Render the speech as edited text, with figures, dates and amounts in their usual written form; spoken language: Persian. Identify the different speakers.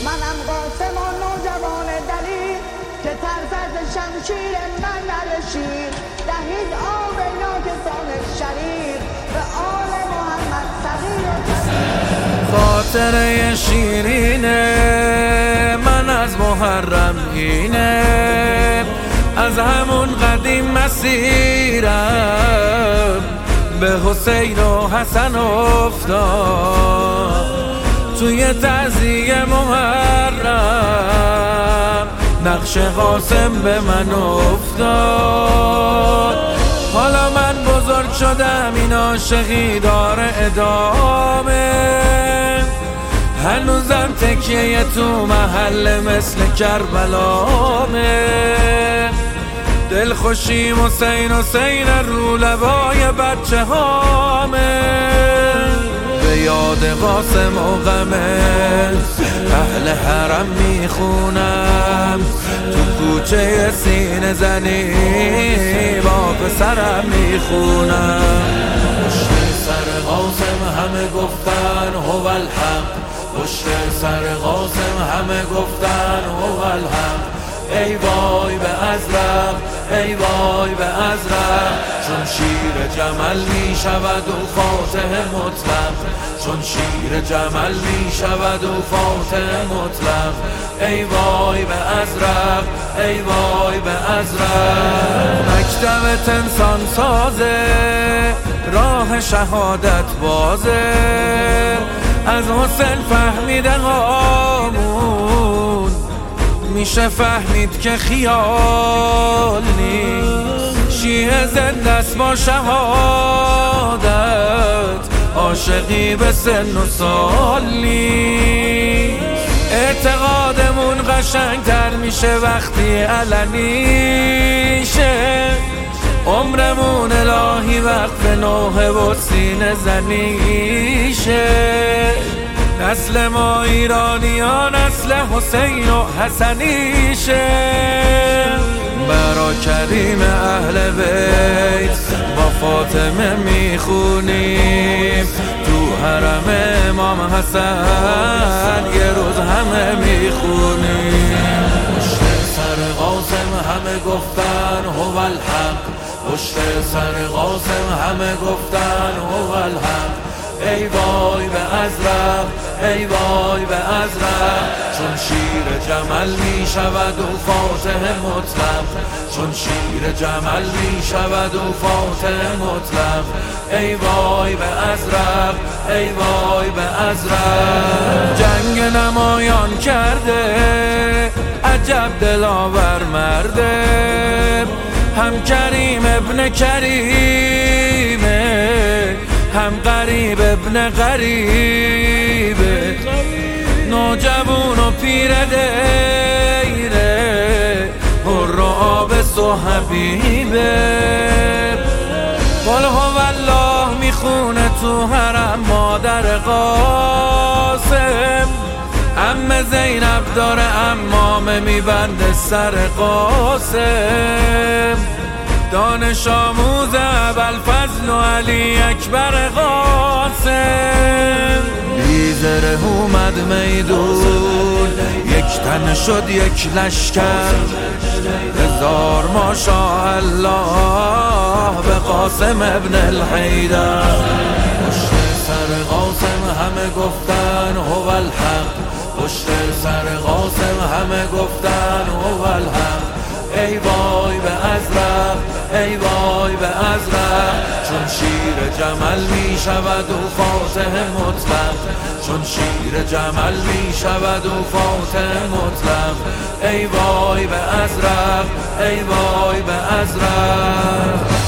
Speaker 1: منم قاسم و نوجوان دلیر که ترس از شمشیر من نرشید. دهید آب ناکسان شریر به آل محمد صغیر و کبیر.
Speaker 2: خاطره شیرینه من از محرم اینه، از همون قدیم مسیرم به حسین و حسن افتاد. توی تعزیه محرم نقش قاسم به من افتاد. حالا من بزرگ شدم این عاشقی داره ادامه، هنوزم تکیه تو محل مثل کربلامه. دلخوشیم حسین حسین رو لبای بچه هامه، به یاد قاسم و غمه اهل حرم میخونم. تو کوچه سینه زنی با پسرم میخونم. پشت سر قاسم همه گفتن هو الحق، پشت سر قاسم همه گفتن هو الحق. ای وای به ازرق، ای وای به ازرق، چون شیر جمل می شود و فاتح مطلق، چون شیر جمل می شود و فاتح مطلق. ای وای به ازرق، ای وای به ازرق. مکتبت انسان سازه، راه شهادت بازه، از حسین فهمیدن هامون میشه فهمید که خیال نیست. شیعه زنده است با شهادت، عاشقی به سن و سال نیست. اعتقادمون قشنگتر میشه وقتی علنی شه، عمرمون الهی وقت نوحه و سینه زنی شه. نسل ما ایرانیان نسل حسین و حسنی شه. برا کریم اهل بیت با فاطمه میخونیم، تو حرم امام حسن یه روز همه میخونیم. پشت سر قاسم همه گفتن هو الحق، پشت سر قاسم همه گفتن هو الحق. ای وای به ازرق، ای وای به ازرق، چون شیر جمل می شود و فاتح مطلق، چون شیر جمل می شود و فاتح مطلق. ای وای به ازرق، ای وای به ازرق. جنگ نمایان کرده عجب دلاور مرده، هم کریم ابن کریمه، هم غریب ابن غریبه. نوجوان و پیر دیره، حر و عابس و حبیبه. قل هو الله میخونه تو حرم مادر قاسم، عمه زینب داره عمامه میبنده سر قاسم. دانش آموز ابوالفضل و علی اکبر قاسم. بیزره اومد میدون، یک تن شد یک لشکر، هزار ماشاءالله به قاسم ابن الحیدر. پشت سر قاسم همه گفتن هو الحق، پشت سر قاسم همه گفتن هو الحق. ای وای به ازرق، ای وای به ازرق، چون شیر جمل می شود و فاتح مطلق، چون شیر جمل می شود و فاتح مطلق. ای وای به ازرق، ای وای به ازرق.